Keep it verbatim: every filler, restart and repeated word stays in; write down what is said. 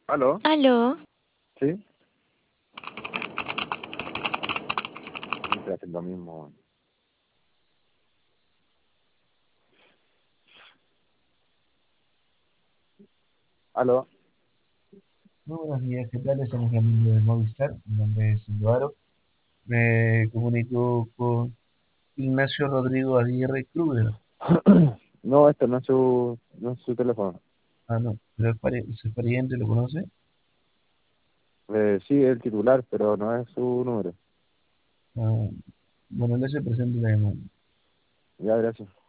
¿Aló? Aló, ¿Sí? Siempre hacen lo mismo. ¿Aló? Muy buenos días, ¿qué tal? Estamos llamando de Movistar. Mi nombre es Eduardo. Me comunico con Ignacio Rodrigo Aguirre Kruger. No, este no es su, no es su teléfono. Ah, no, pero es pari- es pariente, ¿lo conoce? Eh, sí, es el titular, pero no es su número. Ah, bueno, le se presenta la llamada. Ya, gracias.